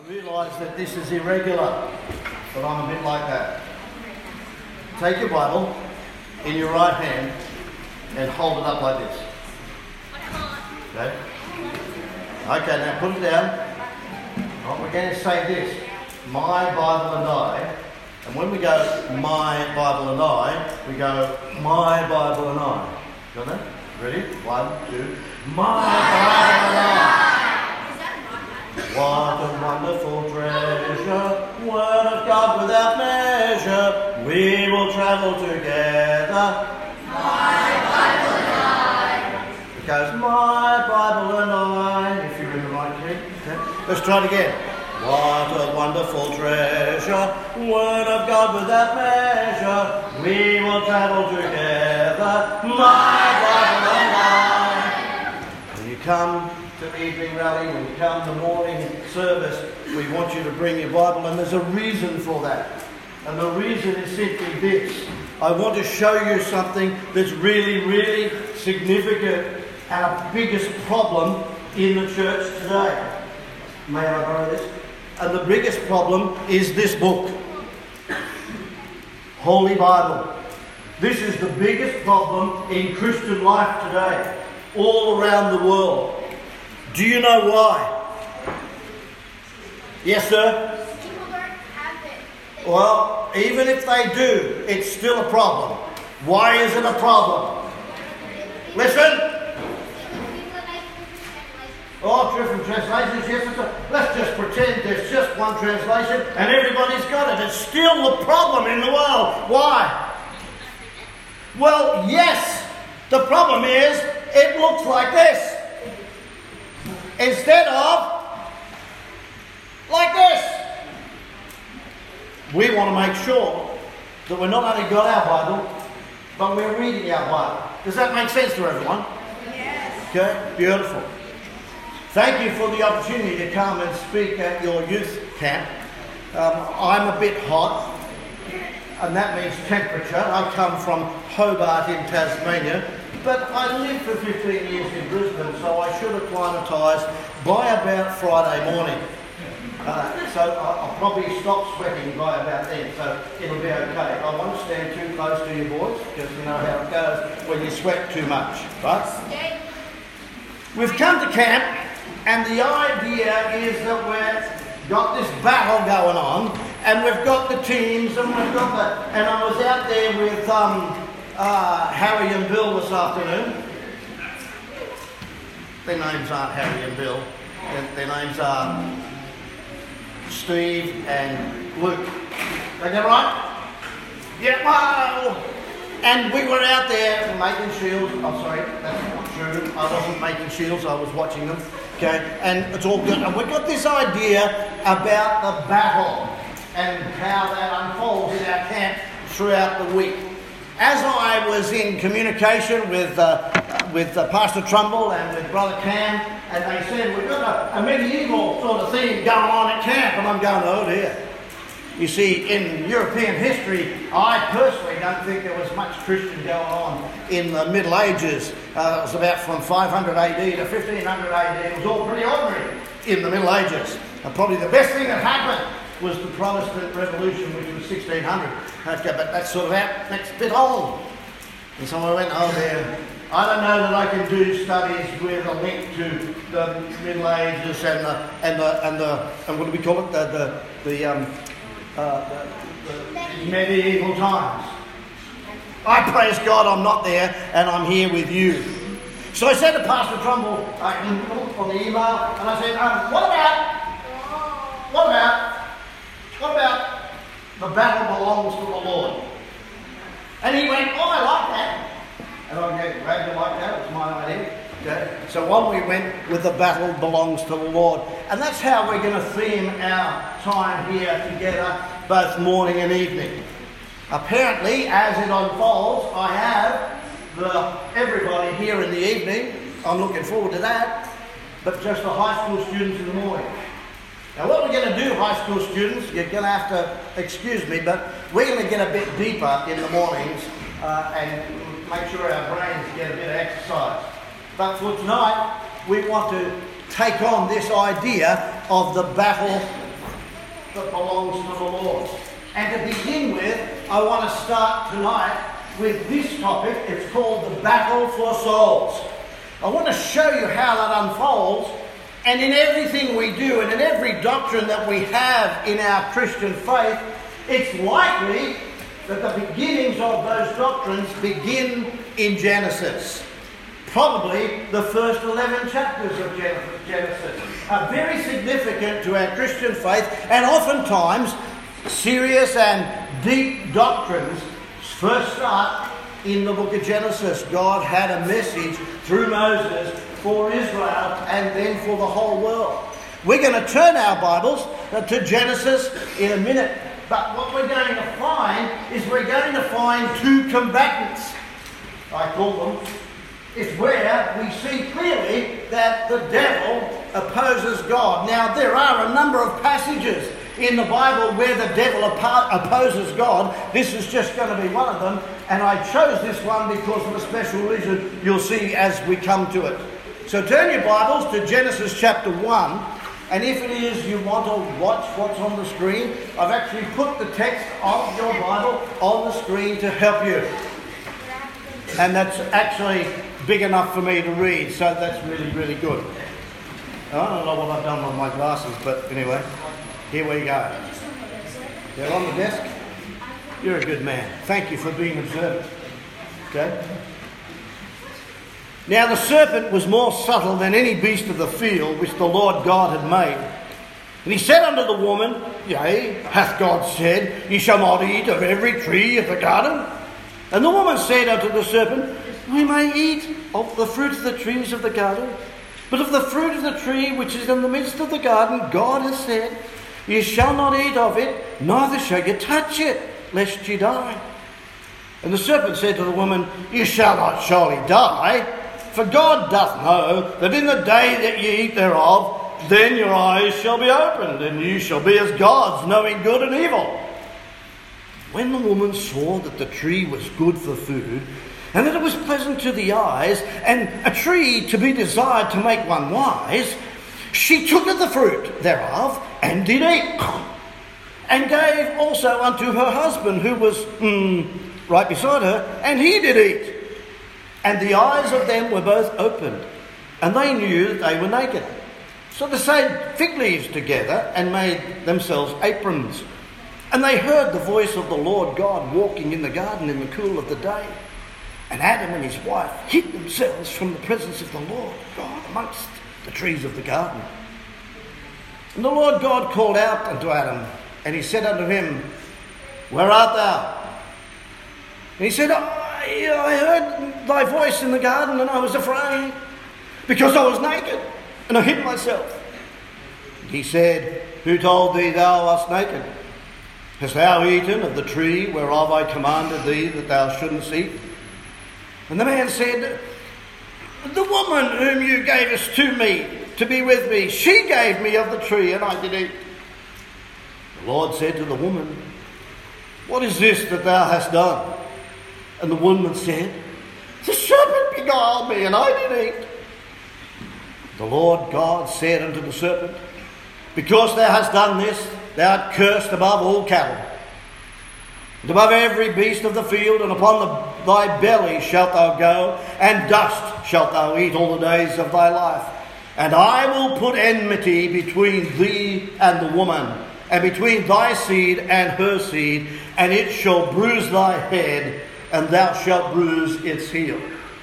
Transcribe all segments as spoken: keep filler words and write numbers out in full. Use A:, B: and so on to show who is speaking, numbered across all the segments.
A: I realise that this is irregular, but I'm a bit like that. Take your Bible in your right hand and hold it up like this. Okay? Okay, now put it down. Right, we're going to say this, my Bible and I. And when we go, my Bible and I, we go, my Bible and I. Got that? Ready? One, two. My Bible and I. What a wonderful treasure, Word of God without measure. We will travel together. My Bible and I. It goes, my Bible and I. If you're in the right key. Okay. Let's try it again. What a wonderful treasure, Word of God without measure. We will travel together. My Bible and I. When you come to the evening rally, when you come to morning service, we want you to bring your Bible, and there's a reason for that. And the reason is simply this. I want to show you something that's really, really significant, our biggest problem in the church today. May I borrow this? And the biggest problem is this book, Holy Bible. This is the biggest problem in Christian life today, all around the world. Do you know why? Yes, sir?
B: People don't have it.
A: Well, even if they do, it's still a problem. Why is it a problem? Listen. Oh, different translations, yes, it's a, let's just pretend there's just one translation and everybody's got it. It's still the problem in the world. Why? Well, yes, the problem is it looks like this instead of like this. We want to make sure that we're not only got our Bible, but we're reading our Bible. Does that make sense to everyone?
B: Yes.
A: Okay, beautiful. Thank you for the opportunity to come and speak at your youth camp. Um, I'm a bit hot, and that means temperature. I come from Hobart in Tasmania, but I lived for fifteen years in Brisbane, so I should acclimatise by about Friday morning. Uh, so I'll probably stop sweating by about then, so it'll be okay. I won't stand too close to you boys, because you know how it goes when you sweat too much, right? We've come to camp. And the idea is that we've got this battle going on, and we've got the teams, and we've got the... And I was out there with um, uh, Harry and Bill this afternoon. Their names aren't Harry and Bill. Their, their names are Steve and Luke. Is that right? Yeah, wow! And we were out there making shields. I'm sorry, that's not true. I wasn't making shields, I was watching them. Okay, and it's all good. And we've got this idea about the battle and how that unfolds in our camp throughout the week. As I was in communication with uh, with uh, Pastor Trumbull and with Brother Cam, and they said, we've got a, a medieval sort of thing going on at camp, and I'm going, oh dear. You see, in European history, I personally don't think there was much Christian going on in the Middle Ages. Uh, it was about from five hundred A D to fifteen hundred A D. It was all pretty ordinary in the Middle Ages. And probably the best thing that happened was the Protestant Revolution, which was sixteen hundred. Okay, but that's sort of out next bit on. And so I went, oh dear, I don't know that I can do studies with a link to the Middle Ages and the, and the, and the, and what do we call it? The, the, the, um, Uh, the, the medieval times. I praise God I'm not there and I'm here with you. So I said to Pastor Trumbull uh, on the email, and I said, um, what about, what about, what about the battle belongs to the Lord? And he went, oh, I like that. And I went, glad you like that, it was my idea. Okay. So on we went with the battle belongs to the Lord. And that's how we're going to theme our time here together, both morning and evening. Apparently, as it unfolds, I have the everybody here in the evening. I'm looking forward to that. But just the high school students in the morning. Now what we're going to do, high school students, you're going to have to excuse me, but we're going to get a bit deeper in the mornings uh, and make sure our brains get a bit of exercise. But for tonight, we want to take on this idea of the battle that belongs to the Lord. And to begin with, I want to start tonight with this topic. It's called the battle for souls. I want to show you how that unfolds, and in everything we do and in every doctrine that we have in our Christian faith, it's likely that the beginnings of those doctrines begin in Genesis. Probably the first eleven chapters of Genesis are very significant to our Christian faith, and oftentimes serious and deep doctrines first start in the book of Genesis. God had a message through Moses for Israel and then for the whole world. We're going to turn our Bibles to Genesis in a minute, but what we're going to find is we're going to find two combatants, I call them. It's where we see clearly that the devil opposes God. Now, there are a number of passages in the Bible where the devil opposes God. This is just going to be one of them, and I chose this one because of a special reason you'll see as we come to it. So turn your Bibles to Genesis chapter one, and if it is you want to watch what's on the screen, I've actually put the text of your Bible on the screen to help you. And that's actually big enough for me to read, so that's really, really good. I don't know what I've done with my glasses, but anyway, here we go. They're on the desk? You're a good man. Thank you for being observant. Okay? Now the serpent was more subtle than any beast of the field which the Lord God had made. And he said unto the woman, Yea, hath God said, Ye shall not eat of every tree of the garden? And the woman said unto the serpent, We may eat of the fruit of the trees of the garden, but of the fruit of the tree which is in the midst of the garden, God has said, Ye shall not eat of it, neither shall ye touch it, lest ye die. And the serpent said to the woman, Ye shall not surely die, for God doth know that in the day that ye eat thereof, then your eyes shall be opened, and you shall be as gods, knowing good and evil. When the woman saw that the tree was good for food, and that it was pleasant to the eyes, and a tree to be desired to make one wise, she took of the fruit thereof, and did eat, and gave also unto her husband, who was mm, right beside her, and he did eat. And the eyes of them were both opened, and they knew that they were naked. So they sewed fig leaves together, and made themselves aprons. And they heard the voice of the Lord God walking in the garden in the cool of the day. And Adam and his wife hid themselves from the presence of the Lord God amongst the trees of the garden. And the Lord God called out unto Adam, and he said unto him, Where art thou? And he said, I, I heard thy voice in the garden, and I was afraid, because I was naked, and I hid myself. And he said, Who told thee thou wast naked? Hast thou eaten of the tree whereof I commanded thee that thou shouldn't eat? And the man said, The woman whom you gavest to me to be with me, she gave me of the tree, and I did eat. The Lord said to the woman, What is this that thou hast done? And the woman said, The serpent beguiled me, and I did eat. The Lord God said unto the serpent, Because thou hast done this, thou art cursed above all cattle, and above every beast of the field, and upon the, thy belly shalt thou go, and dust shalt thou eat all the days of thy life. And I will put enmity between thee and the woman, and between thy seed and her seed, and it shall bruise thy head, and thou shalt bruise its heel.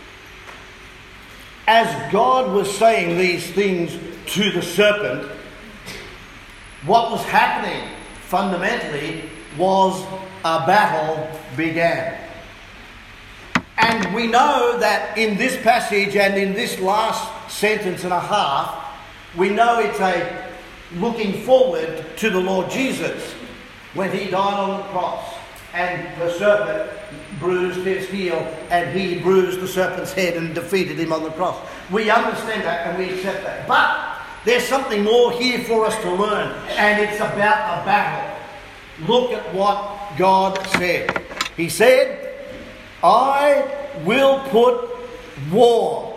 A: As God was saying these things to the serpent, what was happening fundamentally was a battle began. And we know that in this passage and in this last sentence and a half, we know it's a looking forward to the Lord Jesus when he died on the cross and the serpent bruised his heel and he bruised the serpent's head and defeated him on the cross. We understand that and we accept that. But there's something more here for us to learn, and it's about a battle. Look at what God said. He said, I will put war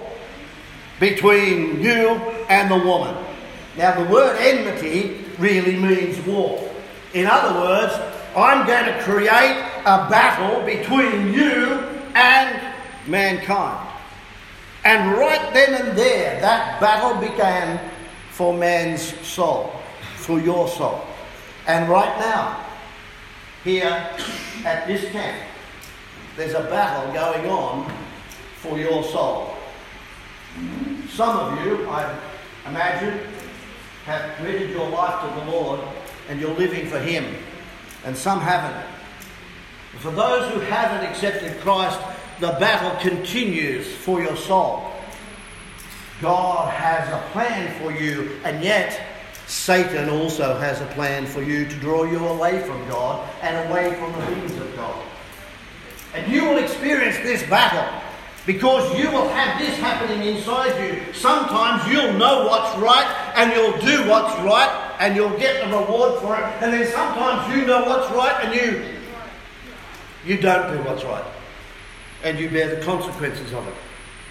A: between you and the woman. Now the word enmity really means war. In other words, I'm going to create a battle between you and mankind. And right then and there, that battle began for man's soul, for your soul. And right now, here at this camp, there's a battle going on for your soul. Some of you, I imagine, have committed your life to the Lord and you're living for Him. And some haven't. For those who haven't accepted Christ, the battle continues for your soul. God has a plan for you, and yet Satan also has a plan for you to draw you away from God and away from the things of God. And you will experience this battle because you will have this happening inside you. Sometimes you'll know what's right and you'll do what's right and you'll get the reward for it. And then sometimes you know what's right and you, you don't do what's right. And you bear the consequences of it.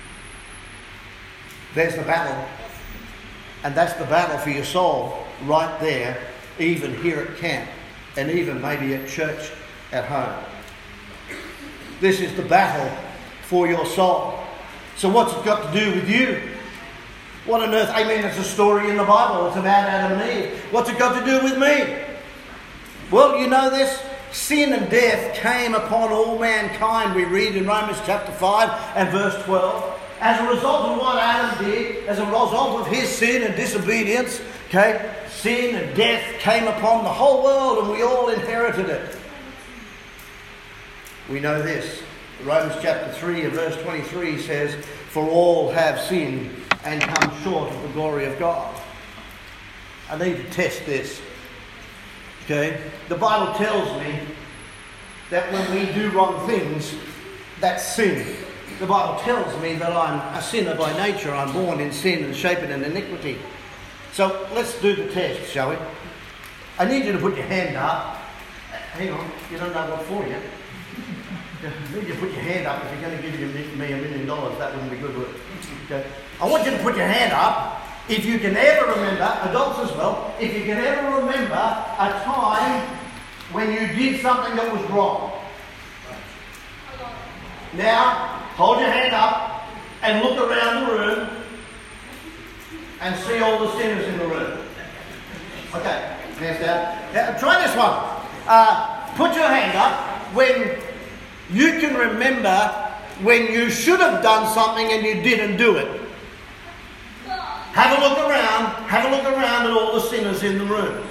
A: There's the battle. And that's the battle for your soul right there, even here at camp, and even maybe at church at home. This is the battle for your soul. So what's it got to do with you? What on earth? I mean, it's a story in the Bible. It's about Adam and Eve. What's it got to do with me? Well, you know this. Sin and death came upon all mankind, we read in Romans chapter five and verse twelve. As a result of what Adam did, as a result of his sin and disobedience, okay, sin and death came upon the whole world and we all inherited it. We know this. Romans chapter three and verse twenty-three says, "For all have sinned and come short of the glory of God." I need to test this. Okay? The Bible tells me that when we do wrong things, that's sin. The Bible tells me that I'm a sinner by nature. I'm born in sin and shapen in iniquity. So let's do the test, shall we? I need you to put your hand up. Hang on, you don't know what for yet. I need you to put your hand up. If you're going to give me a million dollars, that wouldn't be good, would it? Okay. I want you to put your hand up. If you can ever remember, adults as well, if you can ever remember a time when you did something that was wrong. Now, hold your hand up and look around the room and see all the sinners in the room. Okay, hands down. Now, try this one. Uh, put your hand up when you can remember when you should have done something and you didn't do it. Have a look around, have a look around at all the sinners in the room.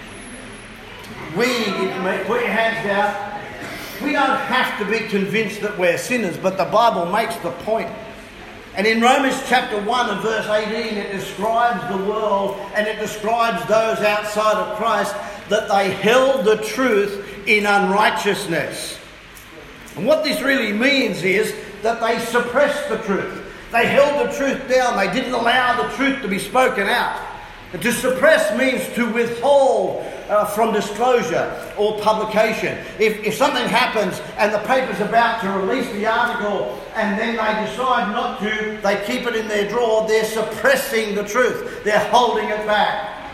A: We, put your hands down. We don't have to be convinced that we're sinners, but the Bible makes the point. And in Romans chapter one and verse eighteen, it describes the world and it describes those outside of Christ that they held the truth in unrighteousness. And what this really means is that they suppressed the truth. They held the truth down. They didn't allow the truth to be spoken out. And to suppress means to withhold uh, from disclosure or publication. If, if something happens and the paper's about to release the article and then they decide not to, they keep it in their drawer, they're suppressing the truth. They're holding it back.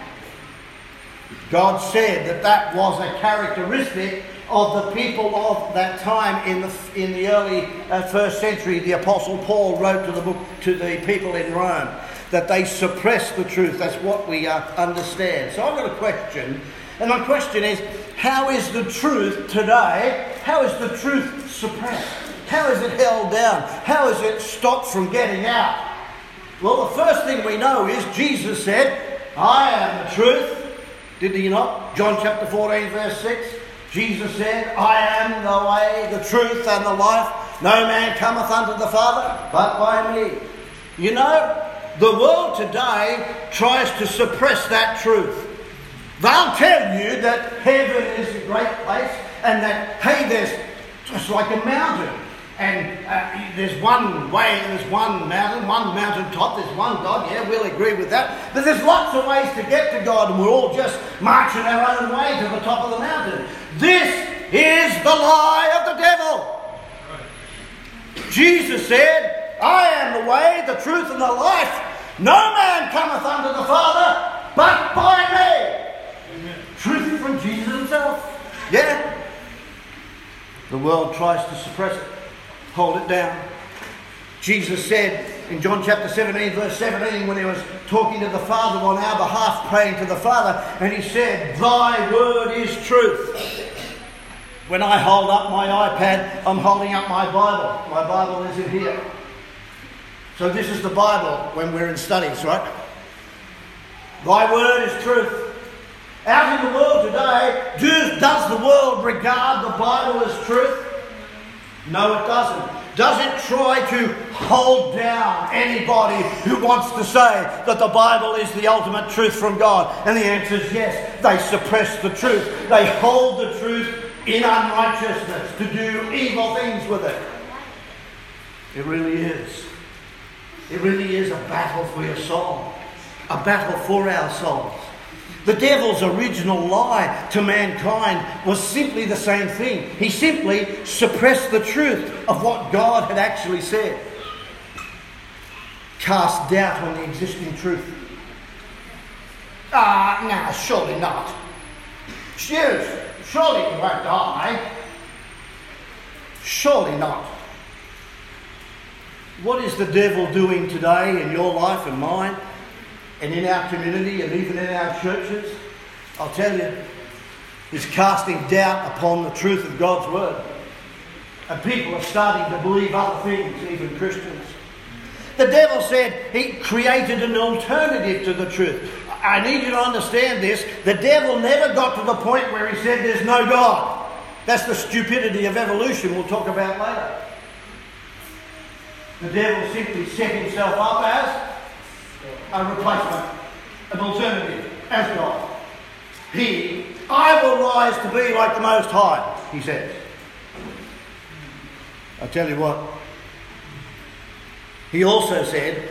A: God said that that was a characteristic of the people of that time in the in the early uh, first century. The Apostle Paul wrote to the book to the people in Rome that they suppressed the truth. That's what we uh, understand. So I've got a question, and my question is: how is the truth today? How is the truth suppressed? How is it held down? How is it stopped from getting out? Well, the first thing we know is Jesus said, "I am the truth." Did he not? John chapter fourteen, verse six. Jesus said, "I am the way, the truth, and the life. No man cometh unto the Father but by me." You know, the world today tries to suppress that truth. They'll tell you that heaven is a great place and that, hey, there's just like a mountain. And uh, there's one way, there's one mountain, one mountain top, there's one God. Yeah, we'll agree with that. But there's lots of ways to get to God and we're all just marching our own way to the top of the mountain. This is the lie of the devil. Jesus said, "I am the way, the truth, and the life. No man cometh unto the Father but by me." Amen. Truth from Jesus himself. Yeah. The world tries to suppress it, hold it down. Jesus said in John chapter seventeen, verse seventeen, when he was talking to the Father on our behalf, praying to the Father, and he said, "Thy word is truth." When I hold up my iPad, I'm holding up my Bible. My Bible is in here. So this is the Bible when we're in studies, right? Thy word is truth. Out in the world today, do, does the world regard the Bible as truth? No, it doesn't. Does it try to hold down anybody who wants to say that the Bible is the ultimate truth from God? And the answer is yes. They suppress the truth. They hold the truth in unrighteousness to do evil things with it. It really is. It really is a battle for your soul. A battle for our souls. The devil's original lie to mankind was simply the same thing. He simply suppressed the truth of what God had actually said. Cast doubt on the existing truth. Ah, uh, no, surely not. Shoot, surely you won't die. Surely not. What is the devil doing today in your life and mine? And in our community and even in our churches? I'll tell you, he's casting doubt upon the truth of God's word. And people are starting to believe other things, even Christians. The devil said he created an alternative to the truth. I need you to understand this. The devil never got to the point where he said there's no God. That's the stupidity of evolution we'll talk about later. The devil simply set himself up as a replacement, an alternative, as God. He, I will rise to be like the Most High, he says. I tell you what, he also said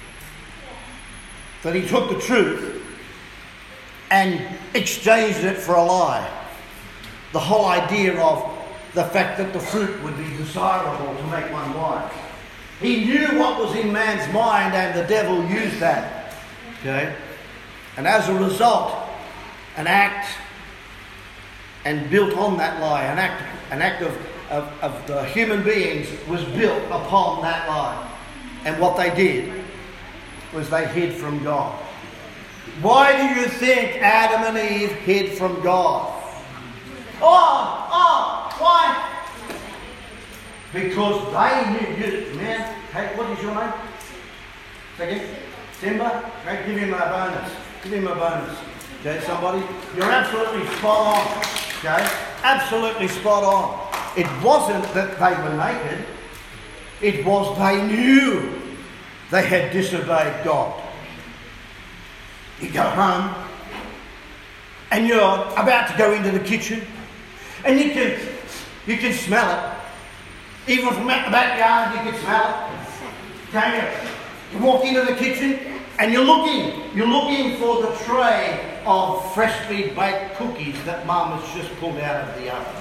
A: that he took the truth and exchanged it for a lie. The whole idea of the fact that the fruit would be desirable to make one wise. He knew what was in man's mind, and the devil used that. Okay? And as a result, an act, and built on that lie, an act, an act of, of, of the human beings was built upon that lie. And what they did was they hid from God. Why do you think Adam and Eve hid from God? Oh, oh, why? Because they knew, you, man, hey, what is your name? Second? Timber? Hey, give him a bonus. Give him a bonus. Okay, somebody? You're absolutely spot on. Okay? Absolutely spot on. It wasn't that they were naked. It was they knew they had disobeyed God. You go home and you're about to go into the kitchen and you can, you can smell it. Even from out the backyard, you can smell it. Okay? You walk into the kitchen and you're looking. You're looking for the tray of freshly baked cookies that Mum has just pulled out of the oven.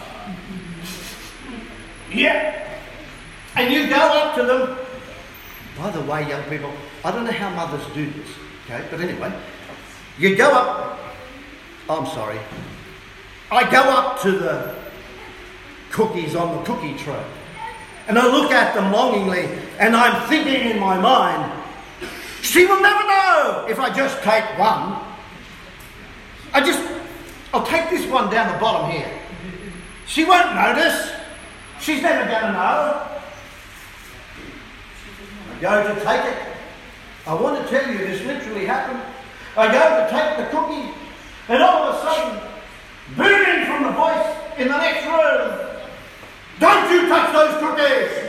A: Yeah. And you go up to them. By the way, young people, I don't know how mothers do this. Okay? But anyway, you go up. I'm sorry. I go up to the cookies on the cookie tray. And I look at them longingly, and I'm thinking in my mind, she will never know if I just take one. I just, I'll take this one down the bottom here. She won't notice. She's never going to know. I go to take it. I want to tell you this literally happened. I go to take the cookie, and all of a sudden, booming from the voice in the next room, "Don't you touch those cookies!"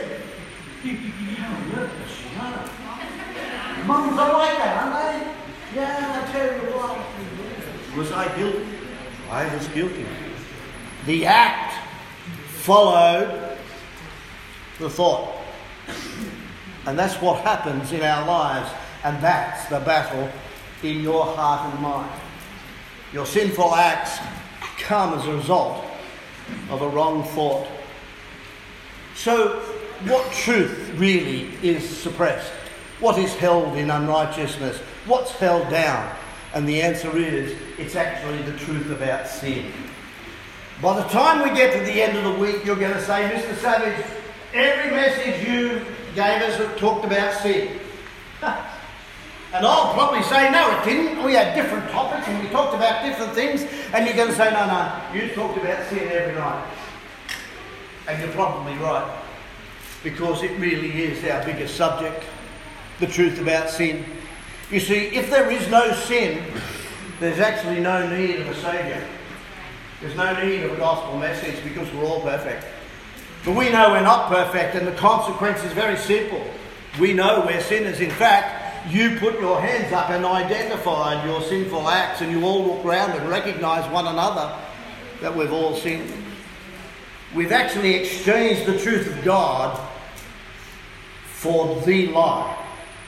A: Mums are like that, aren't they? Yeah, I tell you what. Was I guilty? I was guilty. The act followed the thought. And that's what happens in our lives. And that's the battle in your heart and mind. Your sinful acts come as a result of a wrong thought. So, what truth really is suppressed? What is held in unrighteousness? What's held down? And the answer is, it's actually the truth about sin. By the time we get to the end of the week, you're going to say, Mister Savage, every message you gave us that talked about sin. And I'll probably say, no, it didn't. We had different topics and we talked about different things. And you're going to say, no, no, you talked about sin every night. And you're probably right. Because it really is our biggest subject, the truth about sin. You see, if there is no sin, there's actually no need of a Saviour. There's no need of a gospel message because we're all perfect. But we know we're not perfect, and the consequence is very simple. We know we're sinners. In fact, you put your hands up and identified your sinful acts, and you all look around and recognise one another that we've all sinned. We've actually exchanged the truth of God for the lie.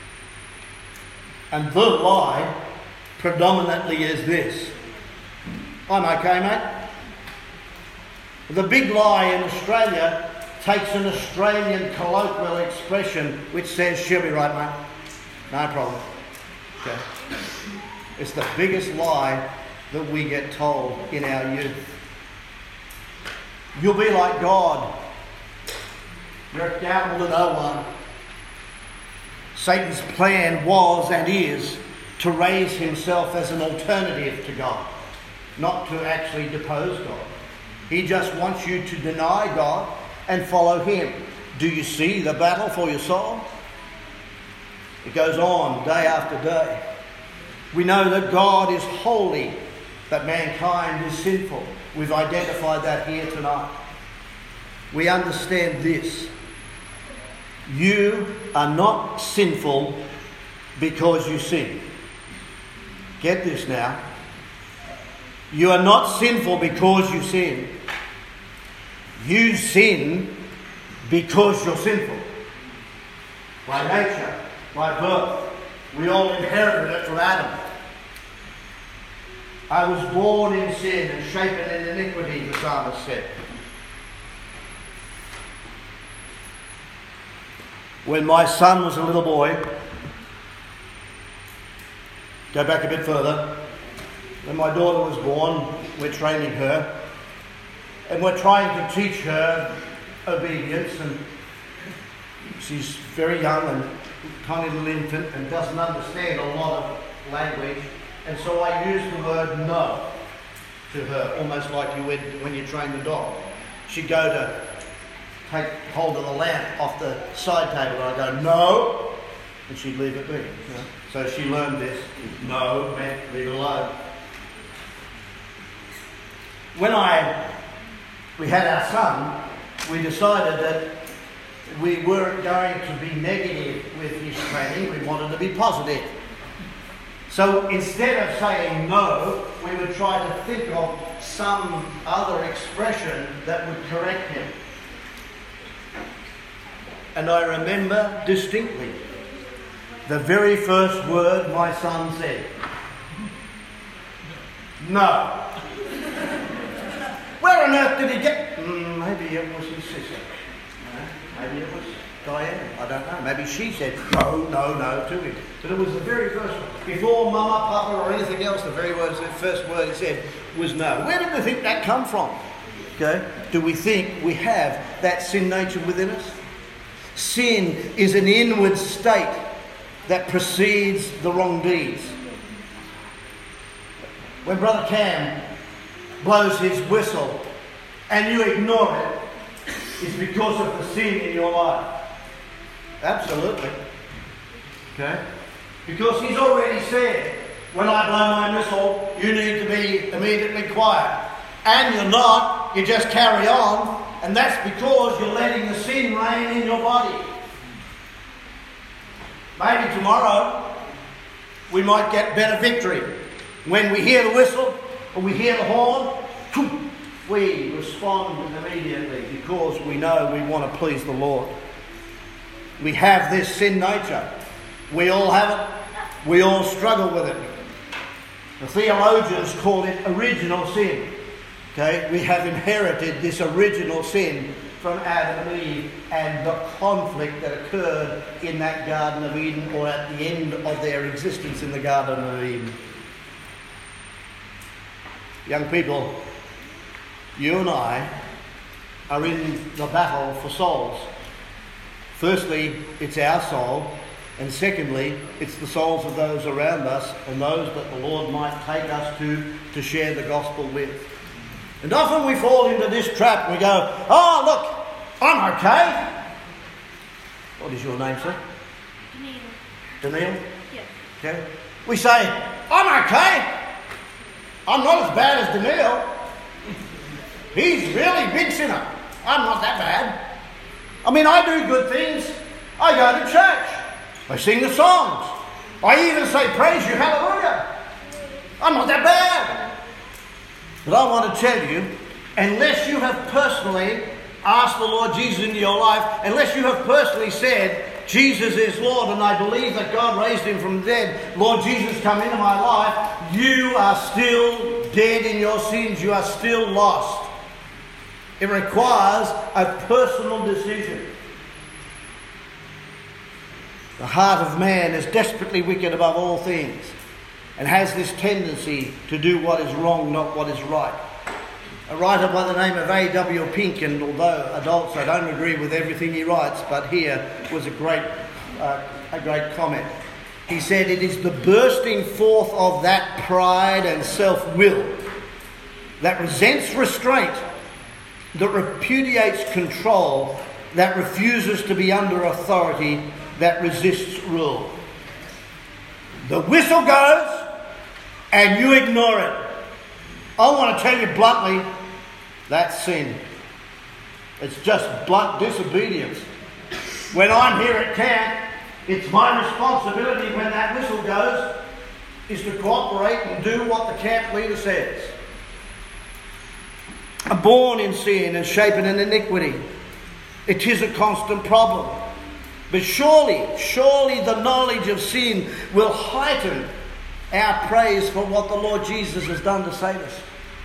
A: And the lie predominantly is this. I'm okay, mate. The big lie in Australia takes an Australian colloquial expression which says, she'll be right, mate. No problem. Okay. It's the biggest lie that we get told in our youth. You'll be like God. You're accountable to no one. Satan's plan was and is to raise himself as an alternative to God, not to actually depose God. He just wants you to deny God and follow him. Do you see the battle for your soul? It goes on day after day. We know that God is holy, that mankind is sinful. We've identified that here tonight. We understand this. You are not sinful because you sin. Get this now. You are not sinful because you sin. You sin because you're sinful. By nature, by birth. We all inherited it from Adam. I was born in sin and shapen in iniquity, the psalmist said. When my son was a little boy, go back a bit further, when my daughter was born, we're training her, and we're trying to teach her obedience, and she's very young and tiny little infant and doesn't understand a lot of language, and so I use the word no to her, almost like you would when you train the dog. She'd go to take hold of the lamp off the side table, and I go, no, and she'd leave it be. You know? So she learned this. No meant leave it alone. When I we had our son, we decided that we weren't going to be negative with his training, we wanted to be positive. So instead of saying no, we would try to think of some other expression that would correct him. And I remember distinctly the very first word my son said. No. Where on earth did he get? Mm, maybe it was his sister. No, maybe it was Diane. I don't know. Maybe she said no, no, no to him. But it was the very first one. Before Mama, Papa or anything else, the very words, the first word he said was no. Where did we think that come from? Okay? Do we think we have that sin nature within us? Sin is an inward state that precedes the wrong deeds. When Brother Cam blows his whistle and you ignore it, it's because of the sin in your life. Absolutely. Okay? Because he's already said, when I blow my whistle, you need to be immediately quiet. And you're not, you just carry on. And that's because you're letting the sin reign in your body. Maybe tomorrow we might get better victory. When we hear the whistle or we hear the horn, we respond immediately because we know we want to please the Lord. We have this sin nature. We all have it. We all struggle with it. The theologians call it original sin. Okay, we have inherited this original sin from Adam and Eve and the conflict that occurred in that Garden of Eden or at the end of their existence in the Garden of Eden. Young people, you and I are in the battle for souls. Firstly, it's our soul, and secondly, it's the souls of those around us and those that the Lord might take us to to share the gospel with. And often we fall into this trap. We go, oh, look, I'm okay. What is your name, sir?
B: Daniel.
A: Daniel?
B: Yes.
A: Okay. We say, I'm okay. I'm not as bad as Daniel. He's really big sinner. I'm not that bad. I mean, I do good things. I go to church. I sing the songs. I even say, praise you, hallelujah. I'm not that bad. But I want to tell you, unless you have personally asked the Lord Jesus into your life, unless you have personally said, Jesus is Lord, and I believe that God raised him from the dead, Lord Jesus, come into my life, you are still dead in your sins. You are still lost. It requires a personal decision. The heart of man is desperately wicked above all things and has this tendency to do what is wrong, not what is right. A writer by the name of A W Pink, and although adults, I don't agree with everything he writes, but here was a great, uh, a great comment. He said, it is the bursting forth of that pride and self-will that resents restraint, that repudiates control, that refuses to be under authority, that resists rule. The whistle goes and you ignore it. I want to tell you bluntly, that's sin. It's just blunt disobedience. When I'm here at camp, it's my responsibility when that whistle goes is to cooperate and do what the camp leader says. I'm born in sin and shapen in iniquity. It is a constant problem. But surely, surely the knowledge of sin will heighten our praise for what the Lord Jesus has done to save us.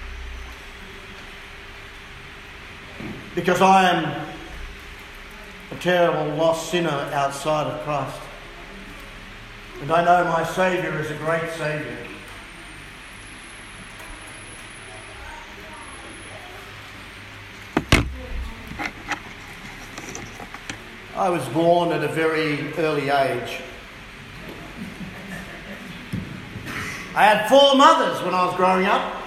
A: Because I am a terrible lost sinner outside of Christ. And I know my Saviour is a great Saviour. I was born at a very early age. I had four mothers when I was growing up.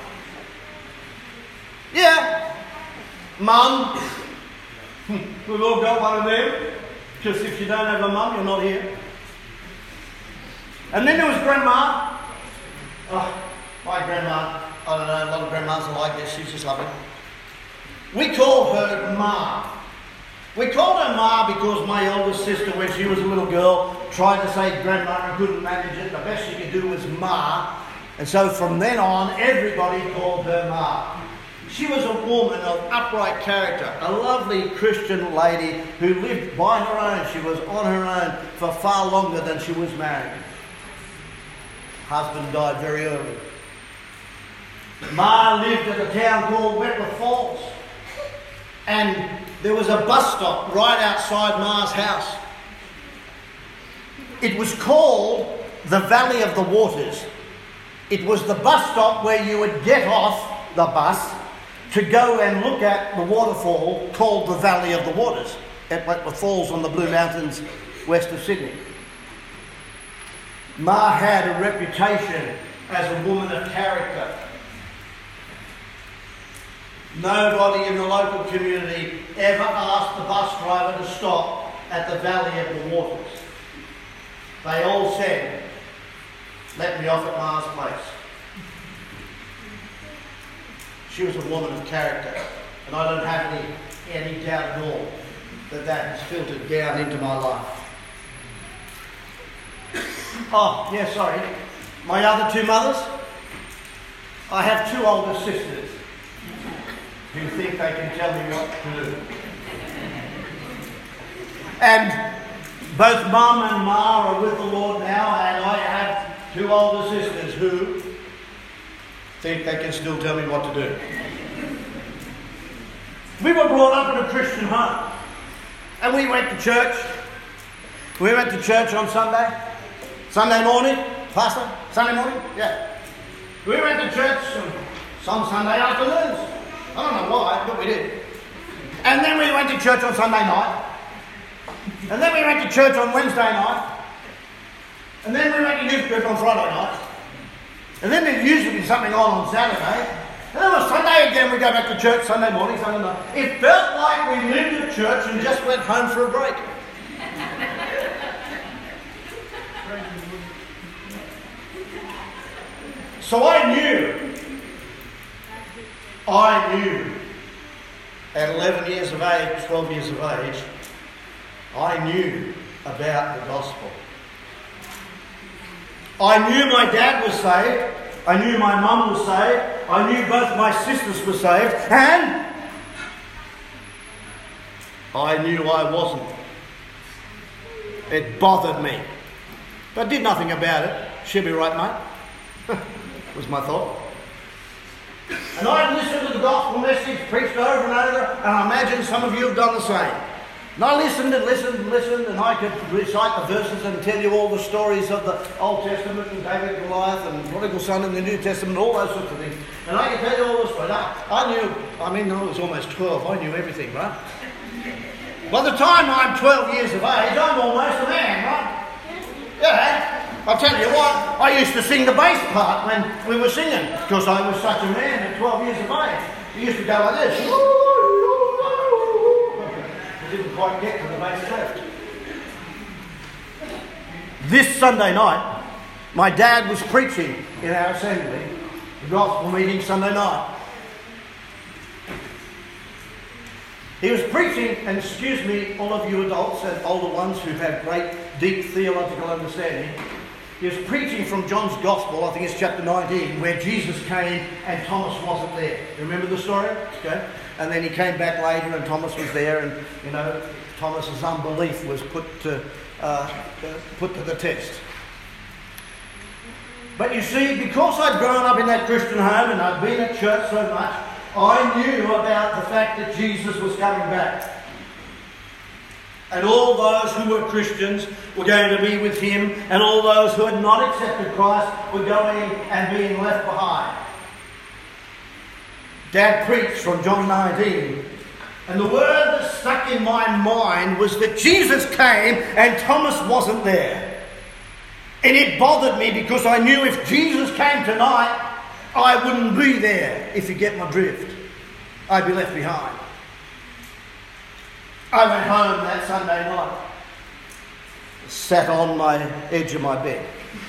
A: Yeah. Mum. We've all got one of them. Because if you don't have a mum, you're not here. And then there was Grandma. Oh, my grandma. I don't know, a lot of grandmas are like this. She's just lovely. We call her Ma. We called her Ma because my eldest sister, when she was a little girl, tried to say Grandma and couldn't manage it. The best she could do was Ma. And so from then on, everybody called her Ma. She was a woman of upright character, a lovely Christian lady who lived by her own. She was on her own for far longer than she was married. Husband died very early. Ma lived at a town called Wentworth Falls. And there was a bus stop right outside Ma's house. It was called the Valley of the Waters. It was the bus stop where you would get off the bus to go and look at the waterfall called the Valley of the Waters at Wentworth Falls on the Blue Mountains west of Sydney. Ma had a reputation as a woman of character. Nobody in the local community ever asked the bus driver to stop at the Valley of the Waters. They all said, let me off at Ma's place. She was a woman of character, and I don't have any, any doubt at all that that has filtered down into my life. Oh, yeah, sorry. My other two mothers, I have two older sisters who think they can tell me what to do. And both Mum and Ma are with the Lord now, and I have two older sisters who think they can still tell me what to do. We were brought up in a Christian home, and we went to church. We went to church on Sunday, Sunday morning, Pastor, Sunday morning, yeah. We went to church on some Sunday afternoons. I don't know why, but we did. And then we went to church on Sunday night. And then we went to church on Wednesday night. And then we went to youth group on Friday night. And then there'd usually be something on on Saturday. And then on Sunday again we go back to church Sunday morning, Sunday night. It felt like we lived at church and just went home for a break. So I knew, I knew at eleven years of age, twelve years of age, I knew about the gospel. I knew my dad was saved. I knew my mum was saved. I knew both my sisters were saved. And I knew I wasn't. It bothered me. But I did nothing about it. She'll be right, mate. Was my thought. And I'd listened to the gospel message preached over and over, and I imagine some of you have done the same. And I listened and listened and listened, and I could recite the verses and tell you all the stories of the Old Testament and David and Goliath and prodigal son in the New Testament, all those sorts of things. And I could tell you all this, but I, I knew, I mean, I was almost twelve, I knew everything, right? By the time I'm twelve years of age, I'm almost a man, right? Yeah. I'll tell you what, I used to sing the bass part when we were singing, because I was such a man at twelve years of age. I used to go like this. I didn't quite get to the bass left. This Sunday night, my dad was preaching in our assembly, the gospel meeting Sunday night. He was preaching, and excuse me, all of you adults and older ones who have great, deep theological understanding, he was preaching from John's Gospel, I think it's chapter nineteen, where Jesus came and Thomas wasn't there. You remember the story? Okay. And then he came back later and Thomas was there, and, you know, Thomas's unbelief was put to, uh, put to the test. But you see, because I'd grown up in that Christian home and I'd been at church so much, I knew about the fact that Jesus was coming back. And all those who were Christians were going to be with him, and all those who had not accepted Christ were going and being left behind. Dad preached from John nineteen, and the word that stuck in my mind was that Jesus came and Thomas wasn't there. And it bothered me because I knew if Jesus came tonight, I wouldn't be there, if you get my drift. I'd be left behind. I went home that Sunday night, sat on my edge of my bed.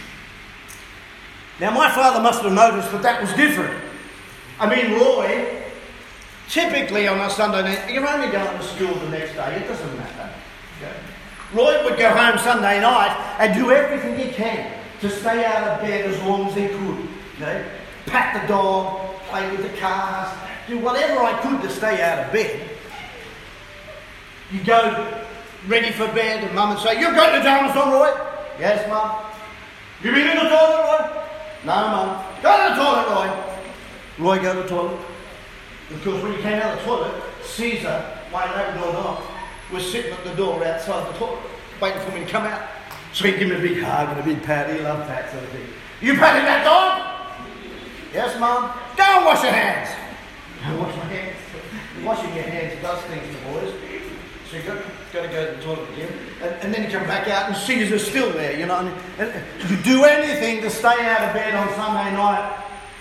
A: Now my father must have noticed that that was different. I mean, Roy, typically on a Sunday night, you're only going to school the next day, it doesn't matter. Okay? Roy would go home Sunday night and do everything he can to stay out of bed as long as he could. You know? Pat the dog, play with the cars, do whatever I could to stay out of bed. You go ready for bed and Mum would say, "You've got your pajamas on, Roy?" "Yes, Mum." "You been in the toilet, Roy?" "No, Mum." "Go to the toilet, Roy." Roy go to the toilet. Of course, when he came out of the toilet, Caesar, my Labrador dog, was sitting at the door outside the toilet, waiting for me to come out. So he'd give me a big hug and a big pat. He loved that sort of thing. "You patting that dog?" "Yes, Mum." "Go and wash your hands." "I wash my hands." Washing your hands does things to boys. So you've got, got to go to the toilet again. And, and then you come back out and Caesar's still there, you know. And, and you do anything to stay out of bed on Sunday night.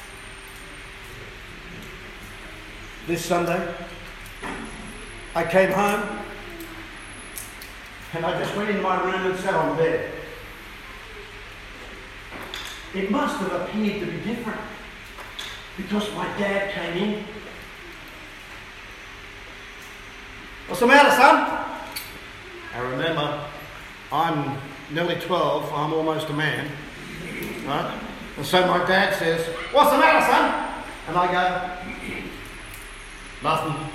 A: This Sunday, I came home and I just went into my room and sat on bed. It must have appeared to be different because my dad came in. "What's the matter, son?" I remember, I'm nearly twelve, I'm almost a man, right? And so my dad says, "What's the matter, son?" And I go, "Nothing."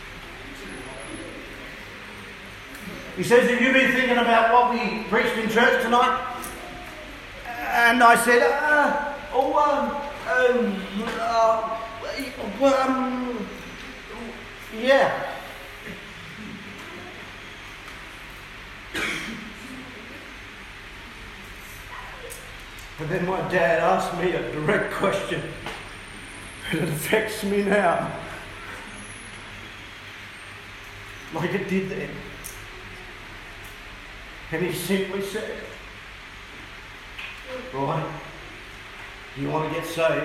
A: He says, "Have you been thinking about what we preached in church tonight?" And I said, uh, oh, um, um, uh, well, um, yeah. And then my dad asked me a direct question. But it affects me now. Like it did then. And he simply said, right, do you want to get saved?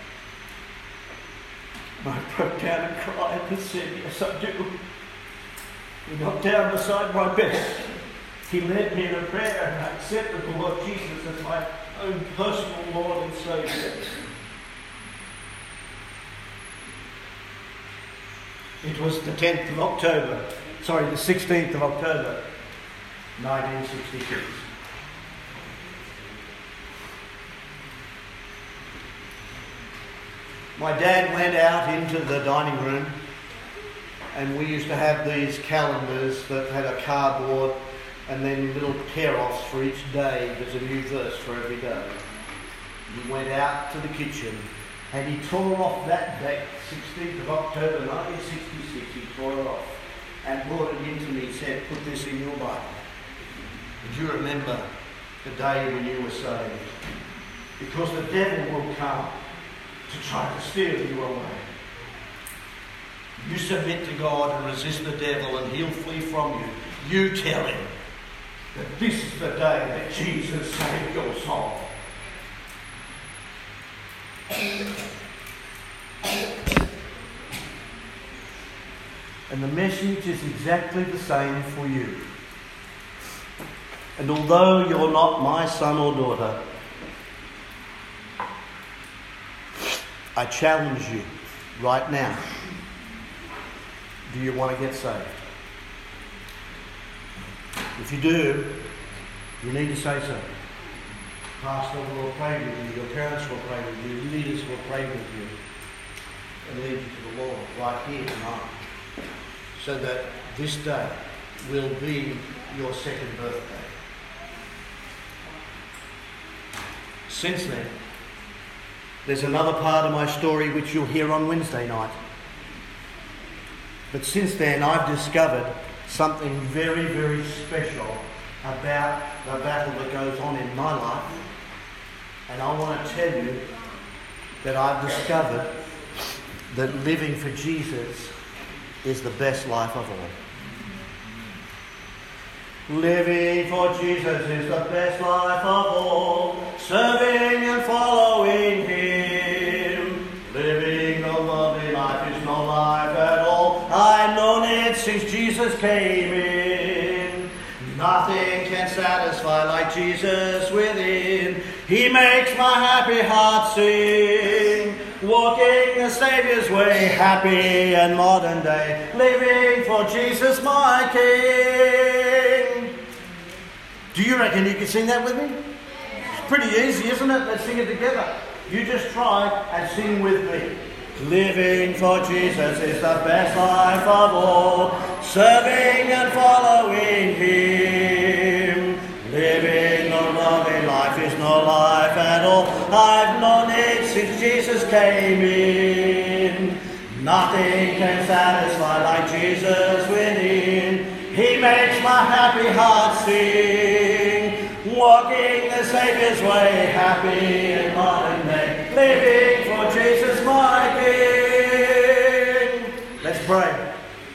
A: And I broke down and cried and said, yes, I do. He got down beside my bed. He led me in a prayer and I accepted the Lord Jesus as my own personal Lord and Saviour. It was the tenth of October, sorry, the sixteenth of October, nineteen sixty-six. My dad went out into the dining room and we used to have these calendars that had a cardboard and then little tear-offs for each day. There's a new verse for every day. He went out to the kitchen and he tore off that date, sixteenth of October nineteen sixty-six, he tore it off and brought it into me and said, put this in your Bible. Did you remember the day when you were saved? Because the devil will come to try to steal you away. You submit to God and resist the devil and he'll flee from you. You tell him that this is the day that Jesus saved your soul. And the message is exactly the same for you. And although you're not my son or daughter, I challenge you right now. Do you want to get saved? If you do, you need to say so. Pastor will pray with you, your parents will pray with you, leaders will pray with you and lead you to the Lord right here tonight, so that this day will be your second birthday. Since then, there's another part of my story which you'll hear on Wednesday night. But since then, I've discovered something very, very special about the battle that goes on in my life. And I want to tell you that I've discovered that living for Jesus is the best life of all. Living for Jesus is the best life of all. Serving and following Him. Living the lovely life is no life at all. I've known it since Jesus came in. Nothing can satisfy like Jesus within. He makes my happy heart sing. Walking the Saviour's way, happy and modern day. Living for Jesus my King. Do you reckon you can sing that with me? It's pretty easy, isn't it? Let's sing it together. You just try and sing with me. Living for Jesus is the best life of all. Serving and following Him. Living a loving life is no life at all. I've known it since Jesus came in. Nothing can satisfy like Jesus within. He makes my happy heart sing. Walking the Saviour's way, happy and modern day. Living for Jesus my King. Let's pray.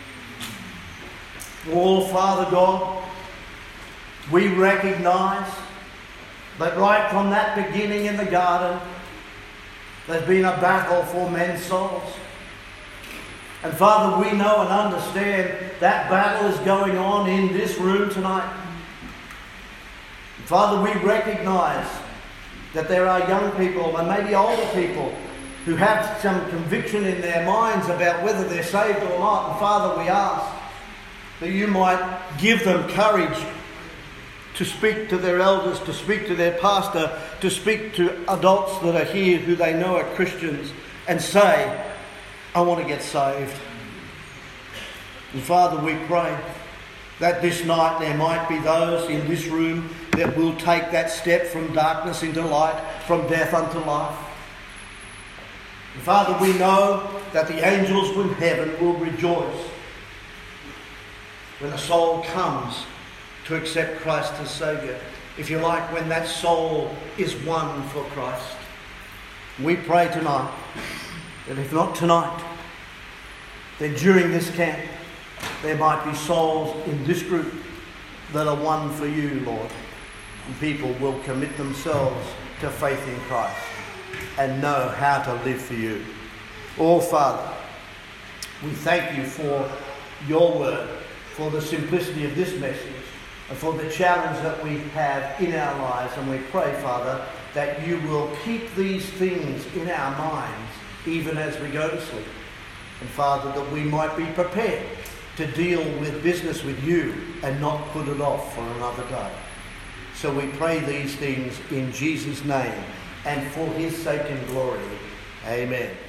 A: Oh, Father God, we recognise that right from that beginning in the garden, there's been a battle for men's souls. And Father, we know and understand that battle is going on in this room tonight. Father, we recognise that there are young people and maybe older people who have some conviction in their minds about whether they're saved or not. And Father, we ask that you might give them courage to speak to their elders, to speak to their pastor, to speak to adults that are here who they know are Christians and say, I want to get saved. And Father, we pray that this night there might be those in this room that will take that step from darkness into light, from death unto life. And Father, we know that the angels from heaven will rejoice when a soul comes to accept Christ as Saviour. If you like, when that soul is won for Christ. We pray tonight that if not tonight, then during this camp, there might be souls in this group that are won for you, Lord. And people will commit themselves to faith in Christ and know how to live for you. Oh, Father, we thank you for your word, for the simplicity of this message, and for the challenge that we have in our lives. And we pray, Father, that you will keep these things in our minds even as we go to sleep. And Father, that we might be prepared to deal with business with you and not put it off for another day. So we pray these things in Jesus' name and for his sake and glory. Amen.